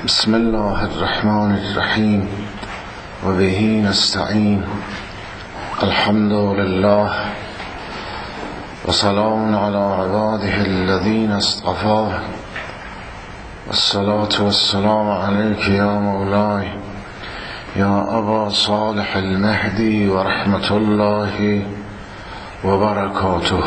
بسم الله الرحمن الرحیم و به نستعین. الحمد لله و سلام علی عباده الذین اصطفاه والصلاة والسلام علیک یا مولای یا ابا صالح المهدی و رحمت الله و برکاته.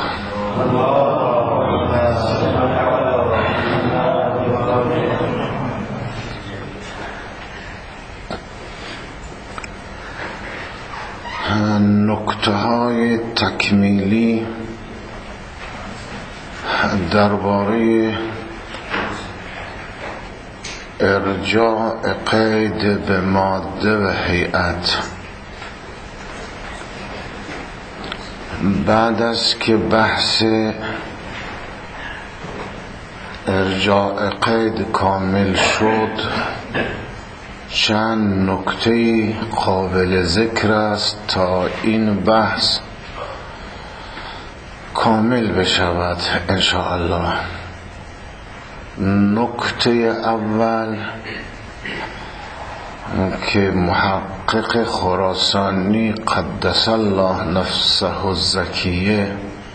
نکته های تکمیلی درباره ارجاع قید به ماده و هیئت. بعد از که بحث ارجاع قید کامل شد، چند نکته قابل ذکر است تا این بحث کامل بشود انشاءالله. نکته اول که محقق خراسانی قدس الله نفسه الزکیه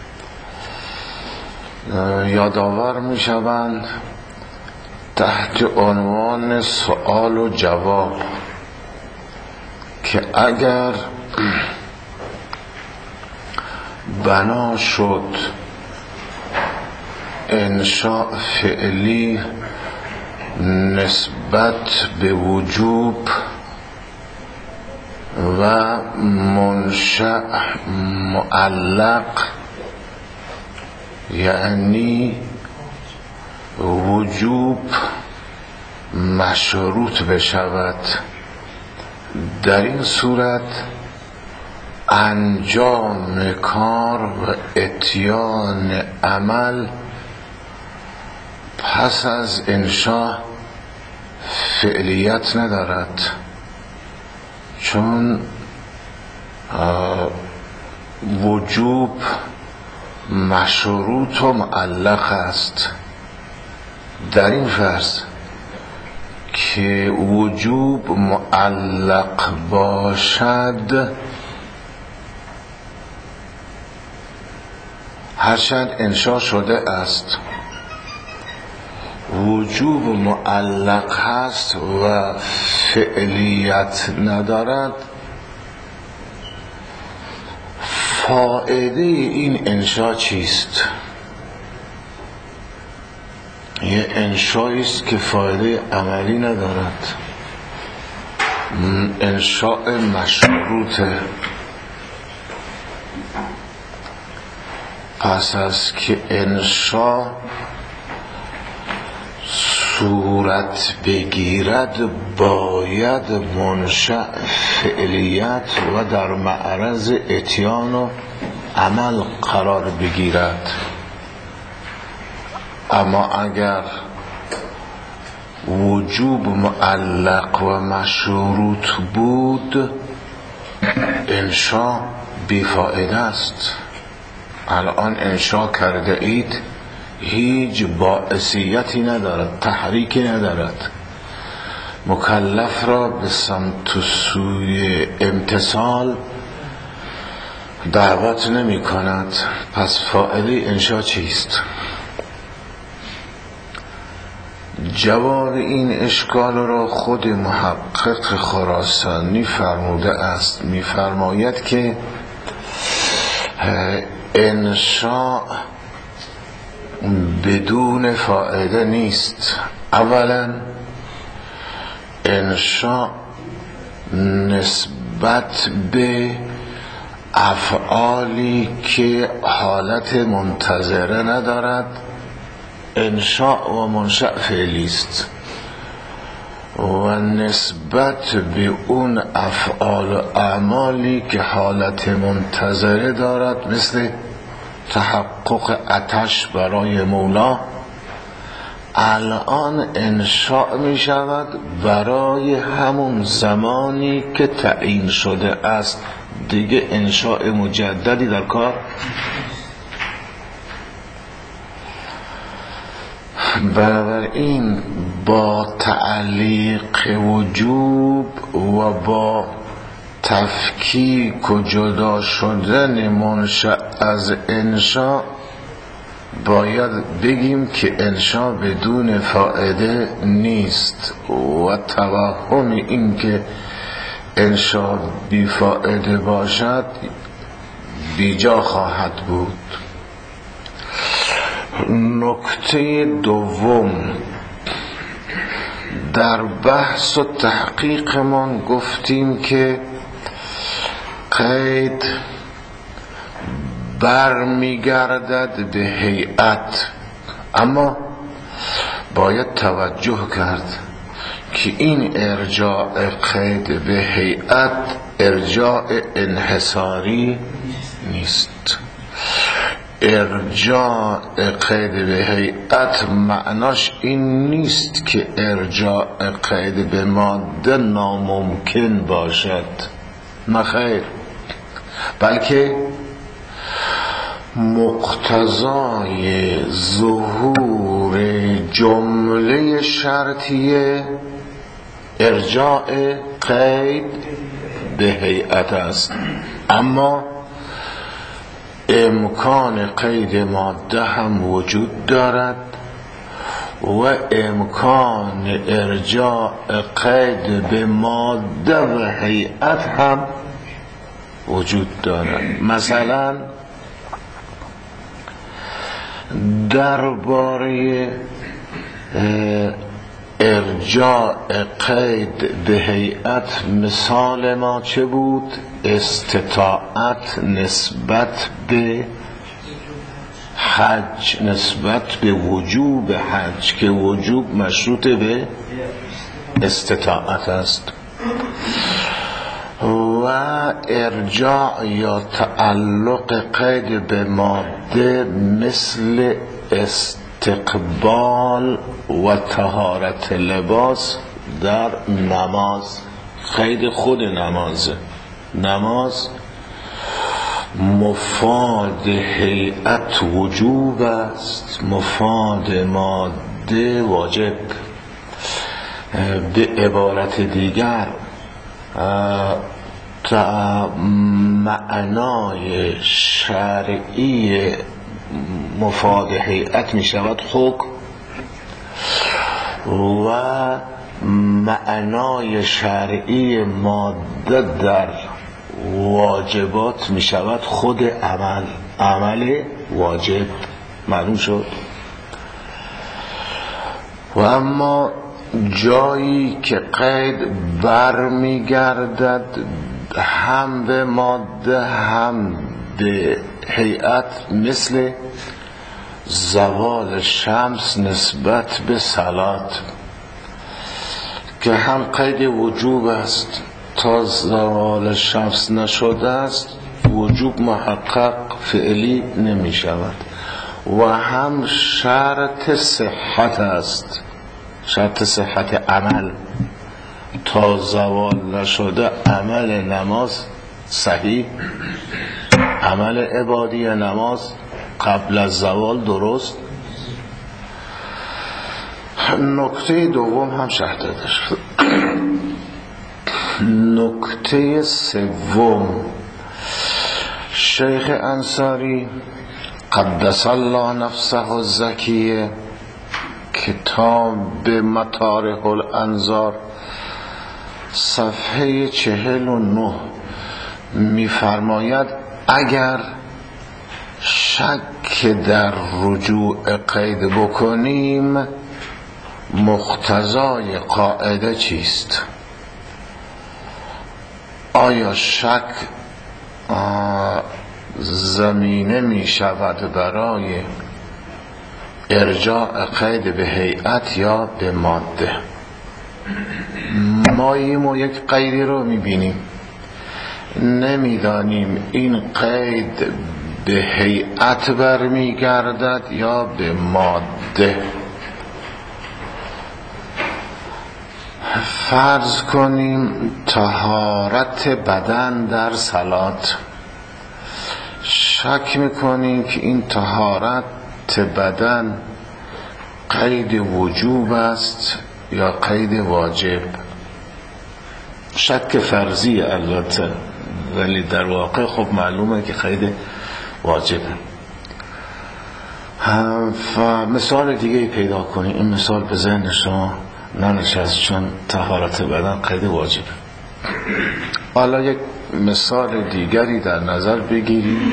یادآور می شوند تحت عنوان سؤال و جواب که اگر بنا شد انشاء فعلی نسبت به وجوب و منشأ معلق، یعنی وجوب مشروط بشود، در این صورت انجام کار و اتیان عمل پس از انشاء فعلیت ندارد، چون وجوب مشروط و معلق است. در این فرض که وجوب معلق باشد، هرچند انشاء شده است، وجوب معلق هست و فعلیت ندارد، فائده این انشاء چیست؟ یه انشایی است که فایده عملی ندارد، انشاء مشروطه. پس از که انشاء صورت بگیرد باید منشأ فعلیت و در معرض اتیان و عمل قرار بگیرد. اما اگر وجوب معلق و مشروط بود، انشاء بیفائده است. الان انشاء کرده اید، هیچ باعثیتی ندارد، تحریکی ندارد، مکلف را به سمت و سوی امتثال دعوت نمی کند. پس فائده انشاء چیست؟ جواب این اشکال را خود محقق خراسانی فرموده است. می فرماید که انشاء بدون فائده نیست. اولا انشاء نسبت به افعالی که حالت منتظره ندارد انشاء و منشأ فعلی است، و نسبت به اون افعال و اعمالی که حالت منتظره دارد، مثل تحقق عطش برای مولا، الان انشاء می شود برای همون زمانی که تعیین شده است، دیگه انشاء مجددی در کار بنابراین با تعلیق وجوب و با تفکیک و جدا شدن منشأ از انشاء باید بگیم که انشاء بدون فائده نیست و توهم این که انشاء بی فائده باشد بیجا خواهد بود. نکته دوم، در بحث و تحقیق من گفتیم که قید برمیگردد به هیئت، اما باید توجه کرد که این ارجاع قید به هیئت ارجاع انحصاری نیست. ارجاع قید به هیئت معناش این نیست که ارجاع قید به ماده ناممکن باشد، نخیر، بلکه مقتضای ظهور جمله شرطیه ارجاع قید به هیئت است، اما امکان قید ماده هم وجود دارد و امکان ارجاع قید به ماده و هیئت هم وجود دارد. مثلا درباره ارجاع قید به هیئت مثال ما چه بود؟ استطاعت نسبت به حج، نسبت به وجوب حج که وجوب مشروط به استطاعت است. و ارجاع یا تعلق قید به ماده مثل استقبال و طهارت لباس در نماز، قید خود نمازه. نماز مفاد هیئت وجوب است، مفاد ماده واجب. به عبارت دیگر معنای شرعی مفاد هیئت می شود حکم و معنای شرعی ماده در واجبات می شود خود عمل، عمل واجب. معلوم شد؟ و اما جایی که قید برمی گردد هم به ماده هم به هیئت، مثل زوال شمس نسبت به صلات که هم قید وجوب است، تا زوال شمس نشده است وجوب محقق فعلی نمی شود، و هم شرط صحت است، شرط صحت عمل. تا زوال نشده عمل نماز صحیح، عمل عبادی نماز قبل از زوال درست. نکته دوم هم شرح داده شد. نکته سوم، شیخ انصاری قدس الله نفسه الزکیه کتاب مطارح الانظار صفحه 49 می‌فرماید اگر شک در رجوع قید بکنیم مقتضای قاعده چیست؟ آیا شک زمینه می شود برای ارجاع قید به هیئت یا به ماده؟ ما یک قیدی رو می بینیم، نمیدانیم این قید به هیئت برمی گردد یا به ماده. فرض کنیم طهارت بدن در صلات، شک میکنیم که این طهارت بدن قید وجوب است یا قید واجب. شک فرضی البته، ولی در واقع خب معلومه که قید واجبه. و مثال دیگه پیدا کنیم. این مثال به ذهن شما ننشست چون طهارت بدن قید واجبه. حالا یک مثال دیگری در نظر بگیریم.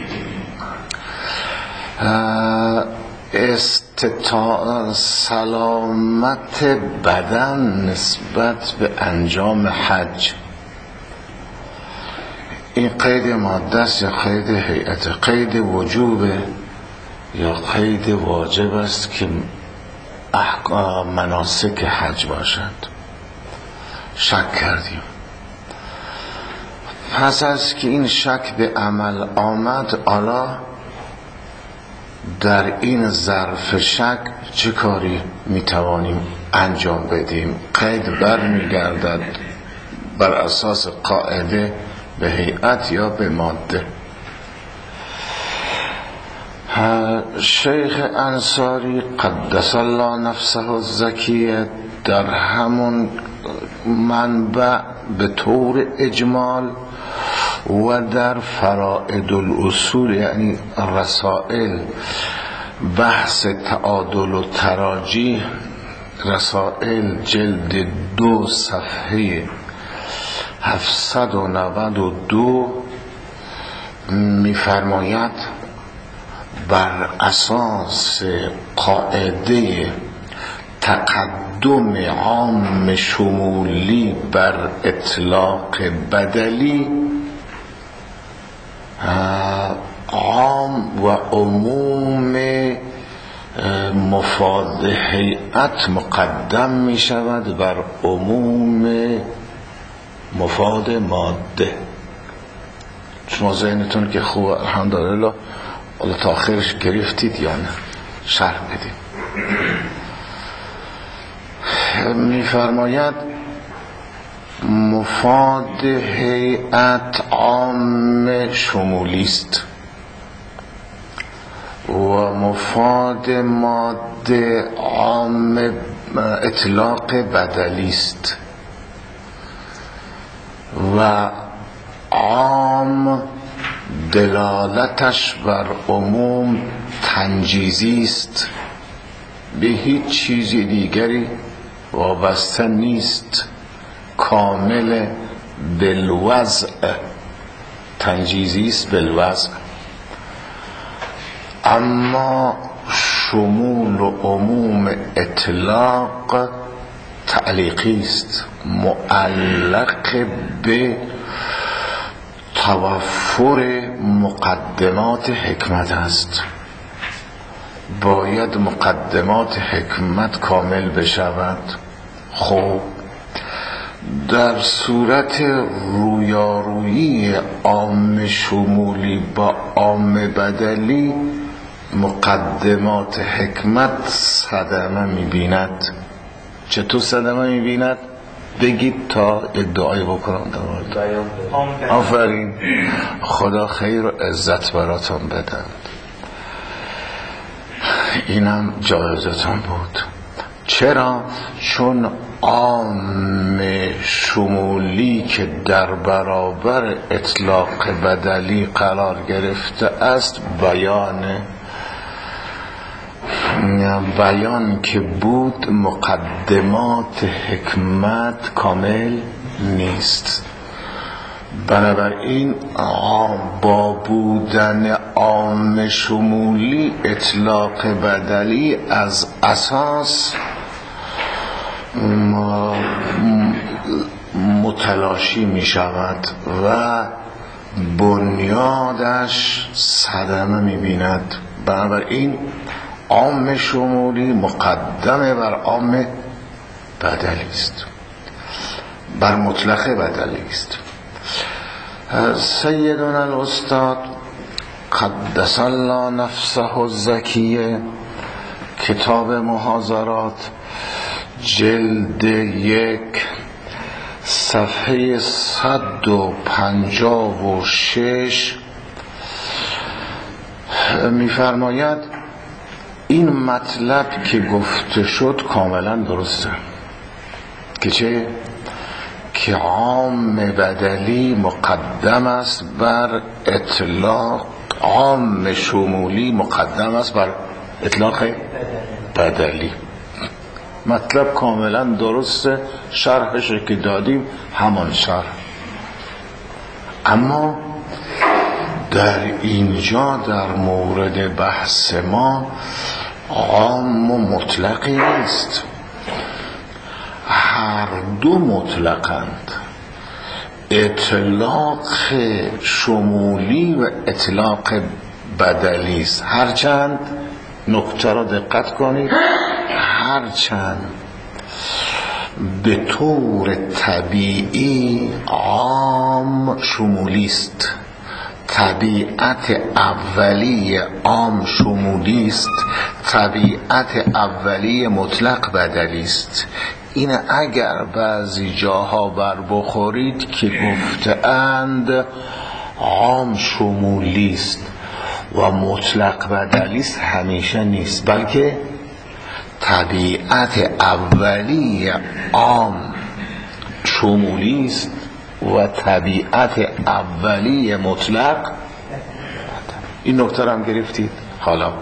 سلامت بدن نسبت به انجام حج. این قید ماده است یا قید هیئت؟ قید وجوبه یا قید واجب است که احکام مناسک حج باشد؟ شک کردیم. پس از که این شک به عمل آمد، حالا در این ظرف شک چه کاری میتوانیم انجام بدیم؟ قید برمیگردد بر اساس قاعده به هیئت یا به ماده؟ شیخ انصاری قدس الله نفسه الزکیه در همون منبع به طور اجمال و در فرائد الاصول، یعنی رسائل، بحث تعادل و تراجیح، رسائل جلد 2 صفحه 792 می‌فرماید بر اساس قاعده تقدم عام شمولی بر اطلاق بدلی، عام و عموم مفاد هیئت مقدم می شود بر عموم مفاد ماده. شما ذهنتون که خوب الحمدلله تا آخرش گرفتید یا نه؟ شرح بدیم. می فرماید مفاد هیئت عام شمولی است و مفاد ماده عام اطلاق بدلی است و عام دلالتش بر عموم تنجیزی است، به هیچ چیز دیگری وابسته نیست، کامل بالوضع، تنجیزی است بالوضع. اما شمول و عموم اطلاق تعلیقی است، معلق به توفر مقدمات حکمت است. باید مقدمات حکمت کامل بشود. خب در صورت رویارویی عام شمولی با عام بدلی، مقدمات حکمت صدمه می‌بیند. چطور صدمه می‌بیند؟ بگید تا ادعای بکنم در مورد. آفرین، خدا خیر و عزت براتون بدن. اینم جایزتون بود. چرا؟ چون عام شمولی که در برابر اطلاق بدلی قرار گرفته است، بیان که بود، مقدمات حکمت کامل نیست. بنابراین با بودن عام شمولی اطلاق بدلی از اساس متلاشی می شود و بنیادش صدمه می بیند. بنابراین عام شمولی مقدمه بر عام بدلی است، بر مطلق بدلی است. سیدنا الاستاد قدس الله نفسه الزکیه، کتاب محاضرات جلد 1 صفحه 156 می‌فرماید این مطلب که گفته شد کاملا درسته که چه؟ که عام بدلی مقدم است بر اطلاق، عام شمولی مقدم است بر اطلاق بدلی. مطلب کاملا درسته، شرحش که دادیم همان شرح. اما در اینجا در مورد بحث ما عام و مطلقی نیست، هر دو مطلقند، اطلاق شمولی و اطلاق بدلی است. هرچند نکته را دقت کنید، هرچند به طور طبیعی عام شمولی است، طبیعت اولی عام شمولی است، طبیعت اولی مطلق بدلی است. این اگر بعضی جاها بر بخورید که گفتند عام شمولی است و مطلق بدلی است، همیشه نیست، بلکه طبیعت اولی عام شمولی است و طبیعت اولی مطلق. این نکته هم گرفتید. حالا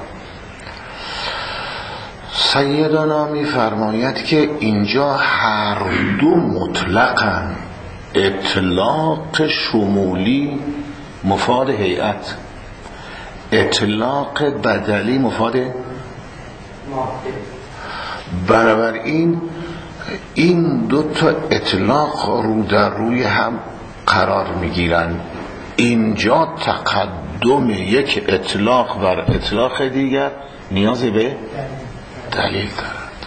سیدنا می فرماید که اینجا هر دو مطلقاً، اطلاق شمولی مفاد هیئت، اطلاق بدلی مفاد. بنابراین این دو تا اطلاق رو در روی هم قرار میگیرن. اینجا تقدم یک اطلاق بر اطلاق دیگر نیازی به دلیل دارد.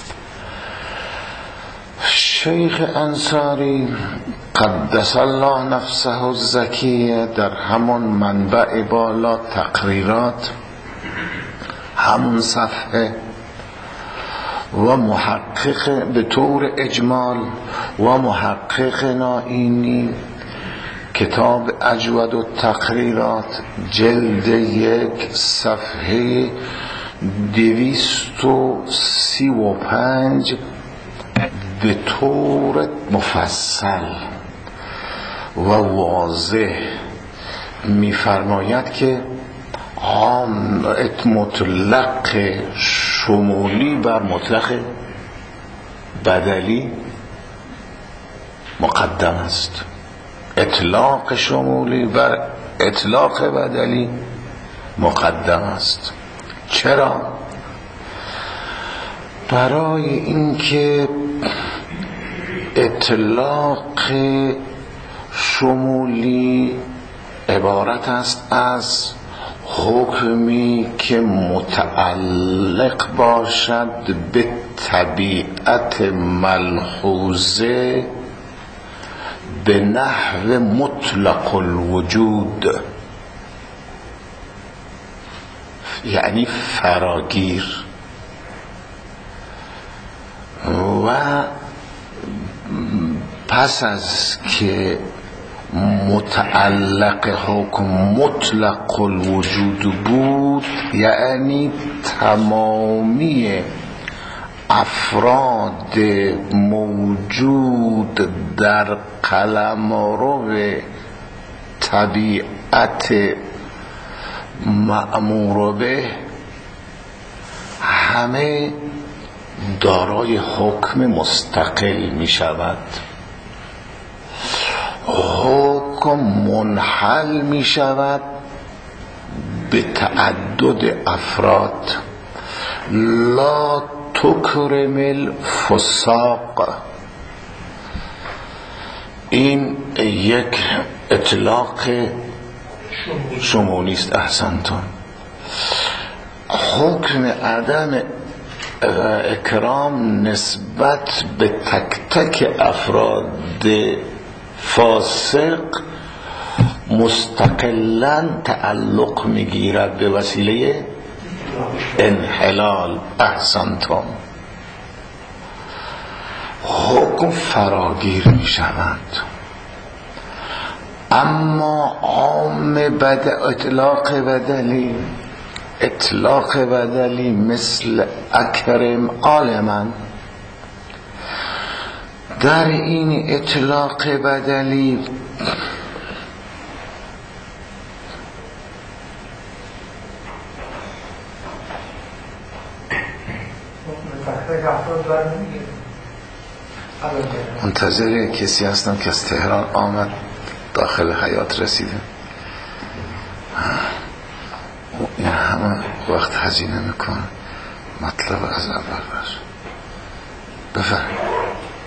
شیخ انصاری قدس الله نفسه الزکیه در همون منبع بالا تقریرات، همون صفحه، و محقق به طور اجمال و محقق نائینی کتاب اجود التقریرات جلد 1 صفحه 235 به طور مفصل و واضح می‌فرماید که عام مطلق شمولی بر مطلق بدلی مقدم است، اطلاق شمولی بر اطلاق بدلی مقدم است. چرا؟ برای اینکه اطلاق شمولی عبارت است از حکمی که متعلق باشد به طبیعت ملحوظه به نحو مطلق الوجود، یعنی فراگیر، و پس از که متعلق حکم مطلق الوجود بود، یعنی تمامی افراد موجود در قلمرو طبیعت مأمور به همه دارای حکم مستقل می شود. حکم منحل می شود به تعدد افراد. لا تکرم الفساق، این یک اطلاق شمولی است. احسنتون. حکم عدم اکرام نسبت به تک تک افراد فاسق مستقلاً تعلق میگیرد به وسیله انحلال. احسنتم. حکم فراگیر می شود. اما عام اطلاق بدلی اطلاق بدلی مثل اکرم آل من. در این اطلاق بدلی منتظر کسی هستم که از تهران آمد داخل حیات رسیده، این همه وقت هزینه میکنه مطلب از اول باشه. بفرمایید.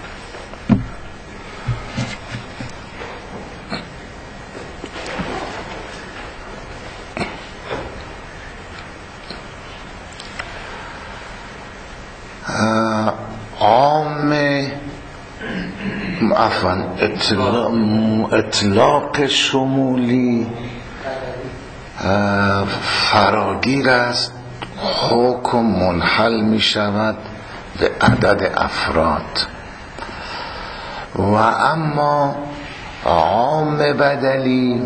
اطلاق شمولی فراگیر است، حکم منحل می شود به عدد افراد. و اما عام بدلی،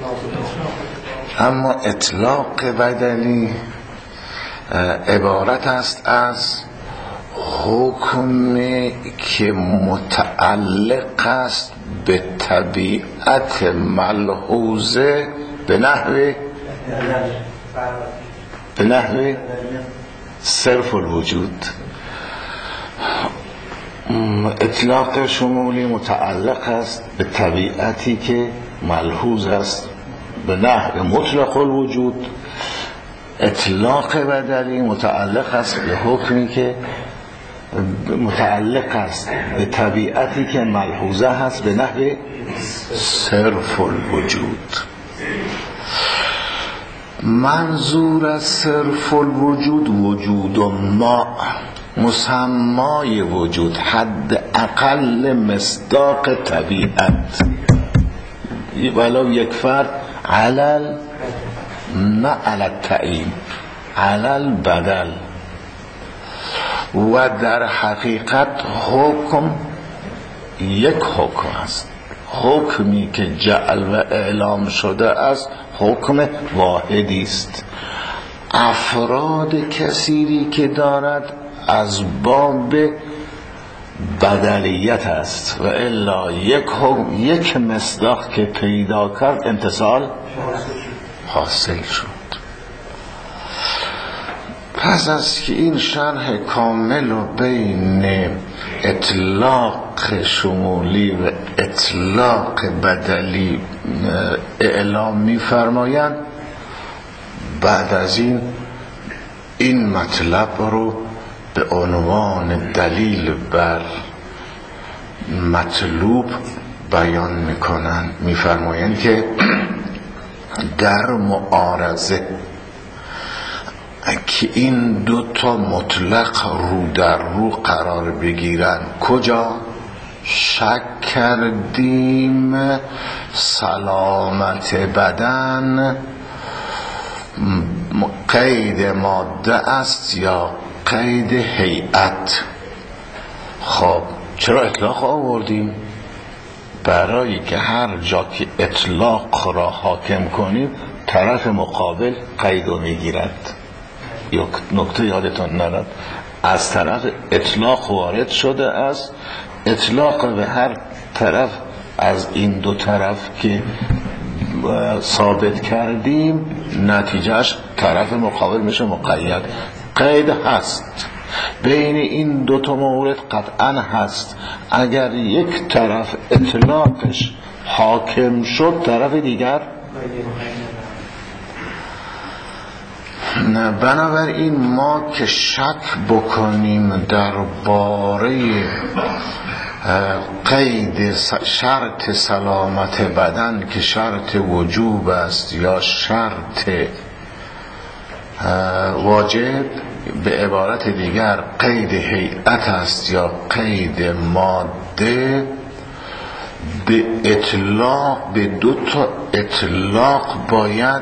اما اطلاق بدلی عبارت است از حکمی که متعلق است به طبیعت ملحوظه به نحو صرف الوجود. اطلاق شمولی متعلق است به طبیعتی که ملحوظ است به نحو مطلق الوجود. اطلاق بدلی متعلق است به حکمی که متعلق است به طبیعتی که ملحوظه هست به نحو صرف الوجود. منظور از صرف الوجود وجود ما، مسمای وجود، حد اقل مصداق طبیعت، ولو یک فرد، علل نه علل تعیین، علل بدل. و در حقیقت حکم یک حکم است، حکمی که جعل و اعلام شده است حکم واحدی است. افراد کثیری که دارد از باب بدلیت است، و الا یک حکم، یک مصداق که پیدا کرد امتصال حاصل شد. پس از که این شرح کامل و بین اطلاق شمولی و اطلاق بدلی اعلام می‌فرمایند، بعد از این مطلب رو به عنوان دلیل بر مطلوب بیان می‌کنند. می‌فرمایند که در معارضه که این دوتا مطلق رو در رو قرار بگیرن، کجا؟ شک کردیم سلامت بدن قید ماده است یا قید هیئت. خب چرا اطلاق آوردیم؟ برای که هر جا که اطلاق را حاکم کنیم طرف مقابل قید رو میگیرد. یک نکته یادتون نرد، از طرف اطلاق وارد شده است، اطلاق به هر طرف از این دو طرف که ثابت کردیم نتیجهش طرف مقابل میشه مقید. قید هست بین این دو تا مورد، قطعا هست. اگر یک طرف اطلاقش حاکم شد طرف دیگر نه. بنابراین ما که شک بکنیم درباره قید شرط سلامت بدن که شرط وجوب است یا شرط واجب، به عبارت دیگر قید هیئت است یا قید ماده، به اطلاق، به دو تا اطلاق باید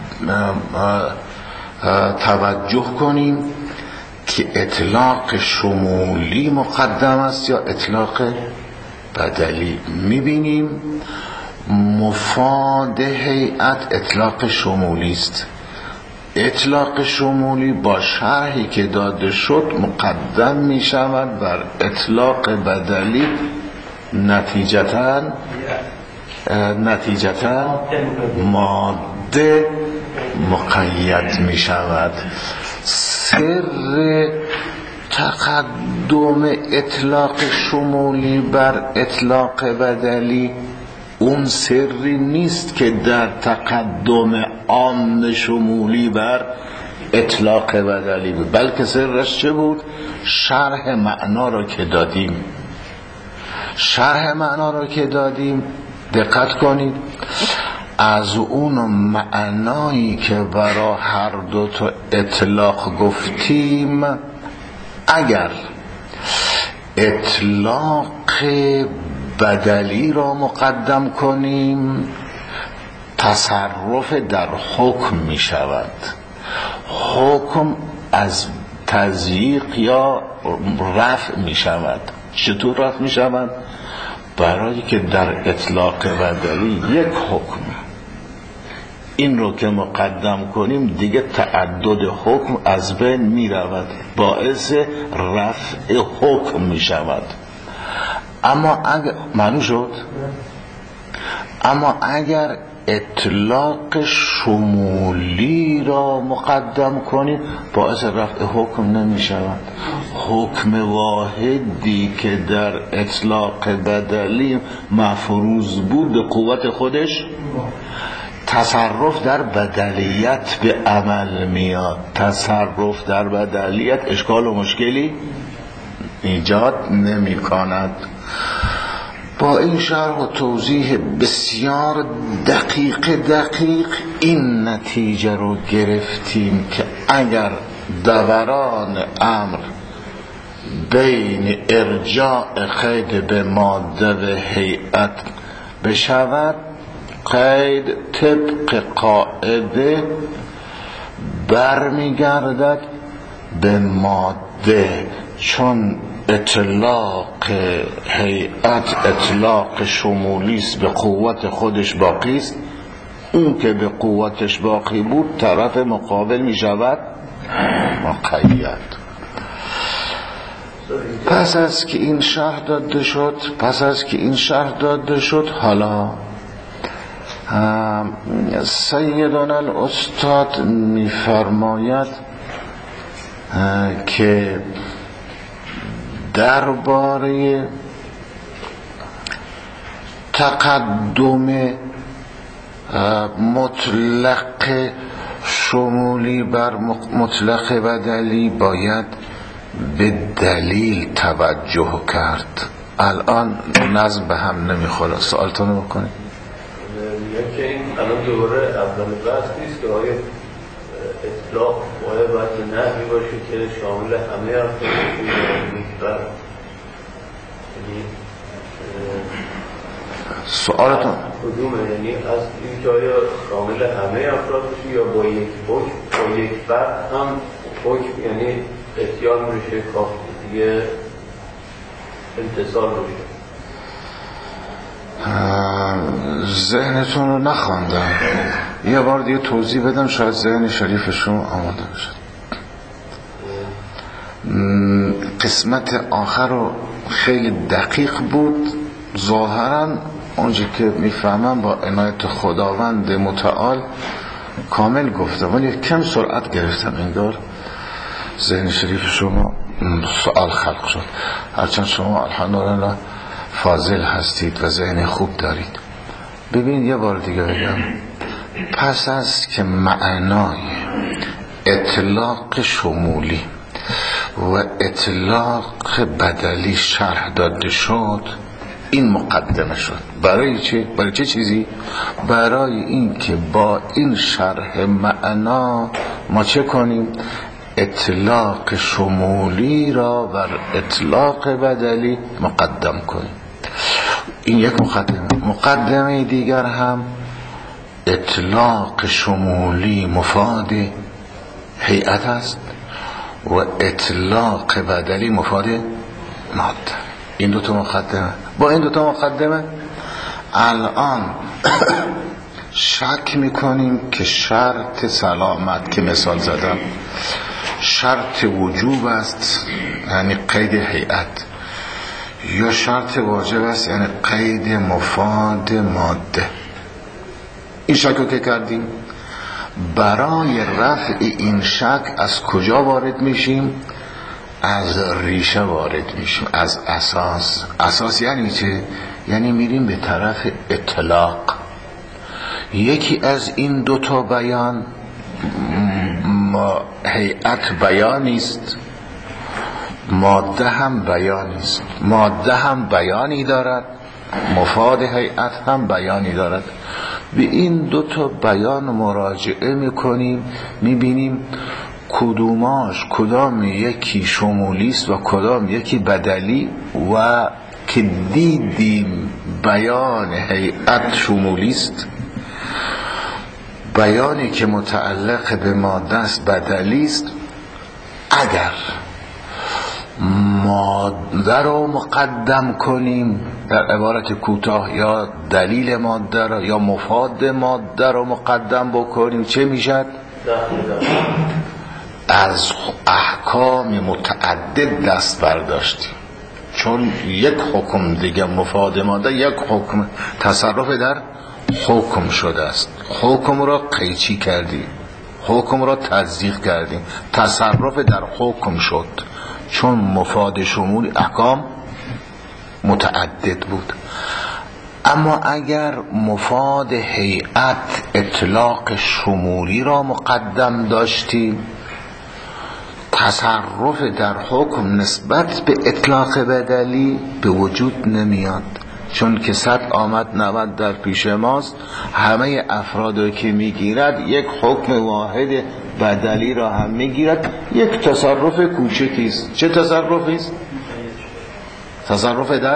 توجه کنیم که اطلاق شمولی مقدم است یا اطلاق بدلی. میبینیم مفاد هیئت اطلاق شمولی است، اطلاق شمولی با شرحی که داده شد مقدم می شود بر اطلاق بدلی، نتیجتا ماده مقید می شود. سر تقدم اطلاق شمولی بر اطلاق بدلی اون سری نیست که در تقدم عام شمولی بر اطلاق بدلی بود، بلکه سرش چه بود؟ شرح معنا را که دادیم دقت کنید، از اون معنایی که برای هر دو تا اطلاق گفتیم، اگر اطلاق بدلی را مقدم کنیم تصرف در حکم می شود. حکم از تضییق یا رفع می شود. چطور رفع می شود؟ برای که در اطلاق بدلی یک حکم، این رو که مقدم کنیم دیگه تعدد حکم از بین می رود، باعث رفع حکم می شود. اما اگر معنی شد، اما اگر اطلاق شمولی را مقدم کنیم باعث رفع حکم نمی شود. حکم واحدی که در اطلاق بدلی مفروض بود به قوت خودش تصرف در بدلیت به عمل میاد. تصرف در بدلیت اشکال و مشکلی ایجاد نمی کند. با این شرح و توضیح بسیار دقیق این نتیجه رو گرفتیم که اگر دوران امر بین ارجاع قید به ماده و هیئت بشود، قید طبق قاعده برمیگردد به ماده، چون اطلاق هیئت اطلاق شمولی است، به قوت خودش باقی است. اون که به قوتش باقی بود طرف مقابل می شود مقید. پس از که این شرح داده شد حالا سیدنا الاستاد می فرماید که درباره تقدم مطلق شمولی بر مطلق بدلی باید به دلیل توجه کرد. الان نظم به هم نمیخوره، سوالتونو بکنید. که این الان دوباره اول بحث نیست که آیا اطلاق باید نهی باشه که شامل همه افراد می‌بره. سوالتون کدومه؟ یعنی از این که آیا شامل همه افراد باشه یا با یک حکم، با یک فرد هم حکم، یعنی احتیال میشه کافی دیگه امتصال میشه. ذهنتون رو نخواندم، یه بار دیگه توضیح بدم شاید ذهن شریفشون آماده بشه. قسمت آخر رو خیلی دقیق بود، ظاهرا اونجا که میفهمم با عنایت خداوند متعال کامل گفتم، ولی کم سرعت گرفتم، انگار ذهن شریف شما سوال خلق شد. هرچند شما الحمدلله فاضل هستید و ذهن خوب دارید. ببین یه بار دیگه بگم، پس از که معنای اطلاق شمولی و اطلاق بدلی شرح داده شد، این مقدمه شد. برای چه؟ برای چه چیزی؟ برای این که با این شرح معنا ما چه کنیم؟ اطلاق شمولی را بر اطلاق بدلی مقدم کنیم. این یک مقدمه دیگر هم اطلاق شمولی مفاد هیئت است و اطلاق بدلی مفاد ماده. این دوتا مقدمه. با این دوتا مقدمه الان شک میکنیم که شرط سلامت که مثال زدم شرط وجوب است، یعنی قید هیئت، یا شرط واجب است یعنی قید مفاد ماده. این شک رو که کردیم، برای رفع این شک از کجا وارد میشیم؟ از ریشه وارد میشیم، از اساس. اساس یعنی چه؟ یعنی میریم به طرف اطلاق. یکی از این دوتا بیان، هیئت بیانی است، ماده هم بیانی است. ماده هم بیانی دارد، مفاد هیئت هم بیانی دارد. به این دوتا بیان مراجعه میکنیم، میبینیم کدام یکی شمولی است و کدام یکی بدلی. و که دیدیم بیان هیئت شمولی است، بیانی که متعلق به ماده است بدلی است. اگر ماده رو مقدم کنیم، در عبارت کوتاه، یا دلیل ماده رو یا مفاد ماده رو مقدم بکنیم، چه میشد؟ از احکام متعدد دست برداشتیم. چون یک حکم دیگه مفاد ماده، یک حکم تصرف در حکم شده است. حکم را قیچی کردیم، حکم را تضییق کردیم، تصرف در حکم شد. چون مفاد شمول احکام متعدد بود. اما اگر مفاد هیئت اطلاق شمولی را مقدم داشتیم، تصرف در حکم نسبت به اطلاق بدلی به وجود نمیاد. چون که 100 آمد 90 در پیش ماست، همه افرادی که میگیرد یک حکم واحد بدلی را هم میگیرد. یک تصرف کوچکی است. چه تصرفی است؟ تصرف در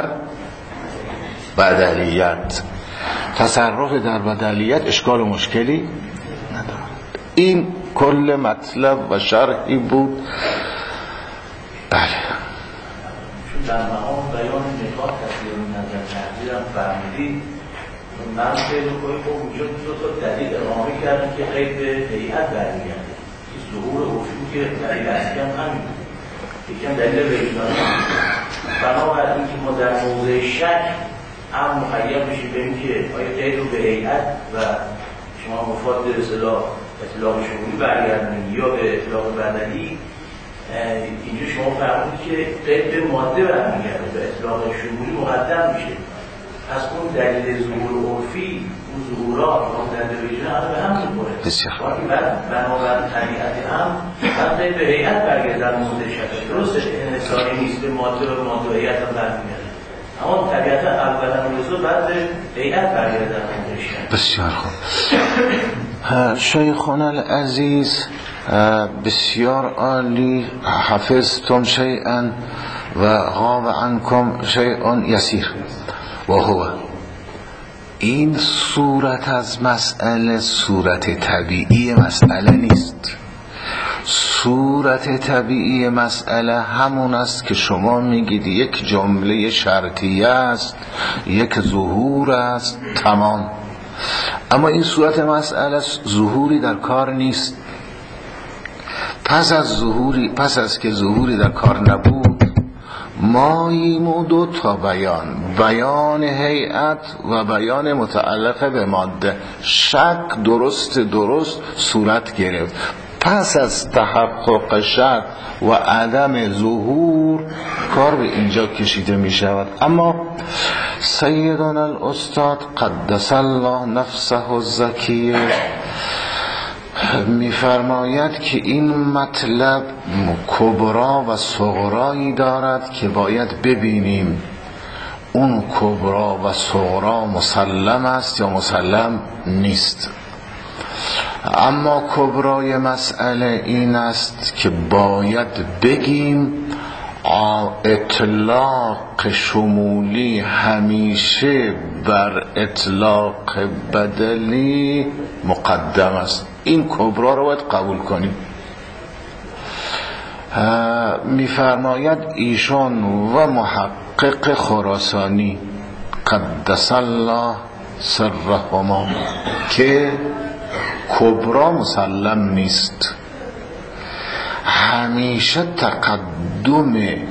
بدلیت. تصرف در بدلیت اشکال و مشکلی ندارد. این کل مطلب و شرحی بود. بله، در مقام بیان نکات تصویر نظر تحضیرم فرمودید. من خیلی کنید که وجود دو تا دلیل اقامه کردم که قید هیئت برمیگرده. ظهور عرفی که دلیل اصلی هم همین بود، یکم دلیل وجدانی. بنابراین که ما در موضع شک هم مخیر میشیم به این که آیا قید رو به هیئت و شما مفاد اطلاق شمولی برگردونید یا به اطلاق بدلی. اینجا شما فرمودید که قید به ماده برمیگرده، به اطلاق شمولی مقدم میشه. پس اون دلیل ظهور عرفی، اون ظهورات، اون دلیل وجدانی به هم می‌خوره. وقتی بعد بنابراین طبیعت هم قید به هیئت برگرده در موضع شک. درسته انحصاری نیست به ماده و ماده هیئت هم برمیگرده، اما طبیعت اولا رسول بعد به هیئت برگرده در موضع شک. بسیار خوب. شیخان العزیز بسیار عالی. حفظتم شیئا و غاب عنکم شیء یسیر و هو. این صورت از مسئله صورت طبیعی مسئله نیست. صورت طبیعی مسئله همون است که شما میگید یک جمله شرطیه است، یک ظهور است، تمام. اما این صورت مسئله ظهوری در کار نیست. پس از که ظهوری در کار نبود، ماییم دو تا بیان هیئت و بیان متعلق به ماده. شک درست صورت گرفت. پس از تحقق شک و عدم ظهور کار به اینجا کشیده می شود. اما سیدنا الاستاد قدس الله نفسه الزکیه می‌فرماید که این مطلب کبرا و صغرایی دارد که باید ببینیم اون کبرا و صغرا مسلم است یا مسلم نیست. اما کبرای مسئله این است که باید بگیم اطلاق شمولی همیشه بر اطلاق بدلی مقدم است. این کبرا رو باید قبول کنیم. میفرماید ایشان و محقق خراسانی قدس الله سرهما که کبرا مسلم نیست. همیشه تقدم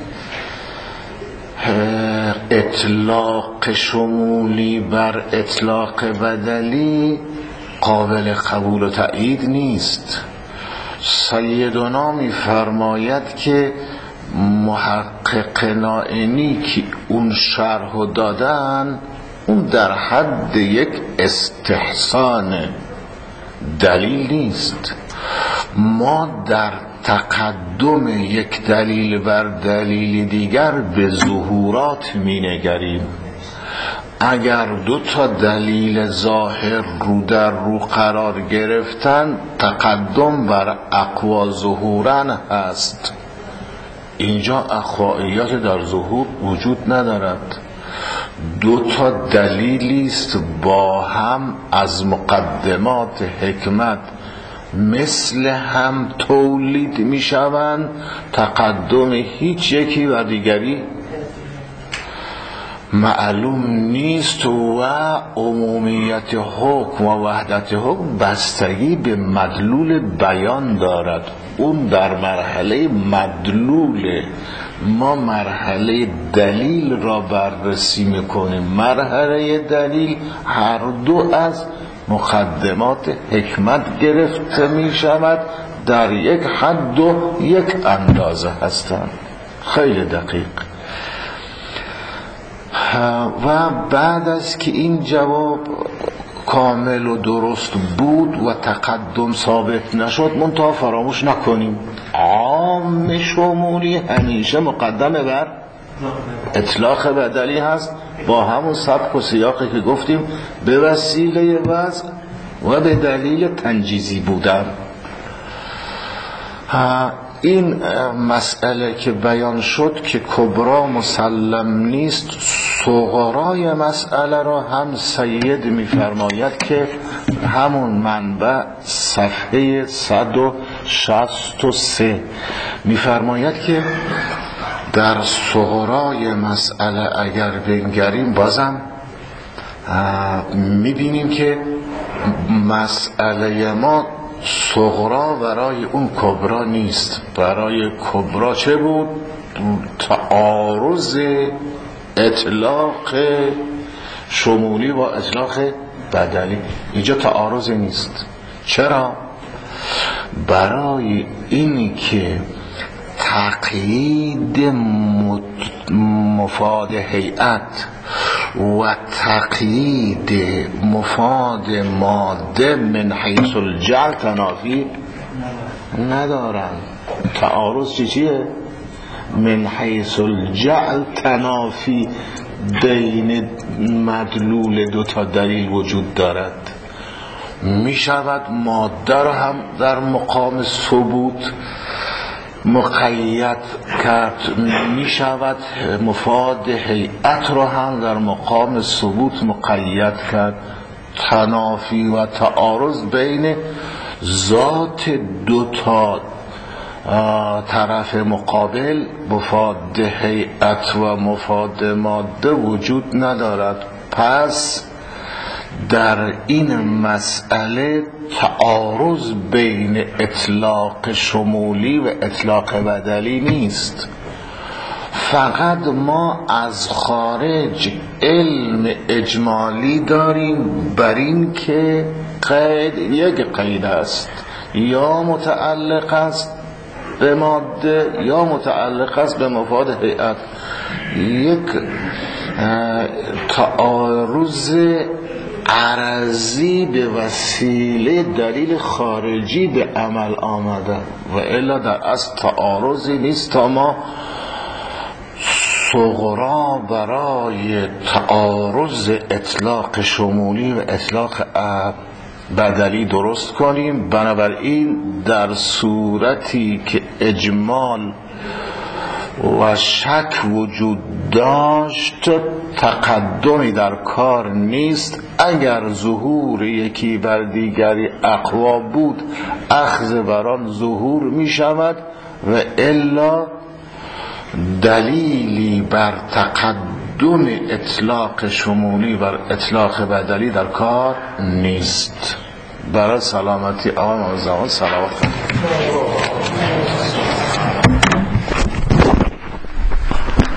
اطلاق شمولی بر اطلاق بدلی قابل قبول و تأیید نیست. سیدنا می فرماید که محقق نائینی که اون شرح دادن اون در حد یک استحسان دلیل نیست. ما در تقدم یک دلیل بر دلیل دیگر به ظهورات می نگریم. اگر دو تا دلیل ظاهر رو در رو قرار گرفتن تقدم بر اقوا ظهورن هست. اینجا اقواییات در ظهور وجود ندارد. دو تا دلیلی است با هم از مقدمات حکمت مثل هم تولید می شوند. تقدم هیچ یکی بر دیگری معلوم نیست و عمومیت حکم و وحدت حکم بستگی به مدلول بیان دارد. اون در مرحله مدلول، ما مرحله دلیل را بررسی میکنیم. مرحله دلیل هر دو از مقدمات حکمت گرفته می شود، در یک حد و یک اندازه هستند. خیلی دقیق. و بعد از که این جواب کامل و درست بود و تقدم ثابت نشد، منتها فراموش نکنیم عام شمولی همیشه مقدمه بر اطلاق بدلی هست، با همون سبک و سیاقی که گفتیم، به وسیله وضع و به دلیل تنجیزی بودن. این مسئله که بیان شد که کبرا مسلم نیست، صغرای مسئله را هم سید می‌فرماید که همون منبع صفحه 163 می‌فرماید که در صغرای مسئله اگر بنگریم بازم می‌بینیم که مسئله ما صغرا برای اون کبرا نیست. برای کبرا چه بود؟ تعارض اطلاق شمولی با اطلاق بدلی. اینجا تعارض نیست. چرا؟ برای اینی که تقیید مفاد هیئت و تقیید مفاد ماده من حیث الجعل تنافی ندارن. تعارض چیه؟ من حیث الجعل تنافی بین مدلول دو تا دلیل وجود دارد. می شود ماده را هم در مقام ثبوت مقید کرد، می شود مفاد هیئت را هم در مقام ثبوت مقید کرد. تنافی و تعارض بین ذات دوتا طرف مقابل، مفاد هیئت و مفاد ماده، وجود ندارد. پس در این مسئله تعارض بین اطلاق شمولی و اطلاق بدلی نیست. فقط ما از خارج علم اجمالی داریم بر این که قید یک قید است، یا متعلق است به ماده یا متعلق است به مفاد هیئت. یک تعارض عرضی به وسیله دلیل خارجی به عمل آمده و الا در اصل تعارضی نیست تا ما صغرا برای تعارض اطلاق شمولی و اطلاق بدلی درست کنیم. بنابراین در صورتی که اجمال و شک وجود داشت تقدمی در کار نیست. اگر ظهور یکی بر دیگری اقوا بود اخذ بران ظهور می شود و الا دلیلی بر دوم اطلاق شمولی بر اطلاق بدلی در کار نیست. برای سلامتی آقا موزمان صلوات